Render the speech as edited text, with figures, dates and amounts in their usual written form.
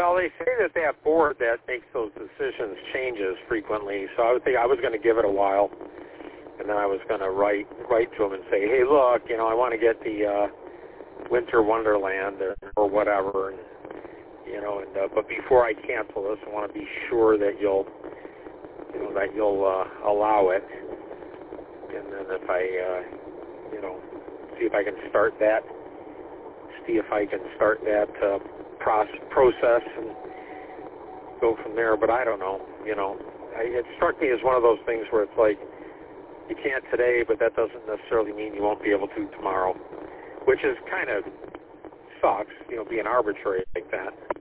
Well, they say that that board that makes those decisions changes frequently, so I would think I was going to give it a while, and then I was going to write to them and say, hey, look, I want to get the Winter Wonderland or whatever, and but before I cancel this, I want to be sure that you'll allow it, and then if I see if I can start that process and go from there. But I don't know. It struck me as one of those things where it's like you can't today, but that doesn't necessarily mean you won't be able to tomorrow, which is kind of sucks, being arbitrary like that.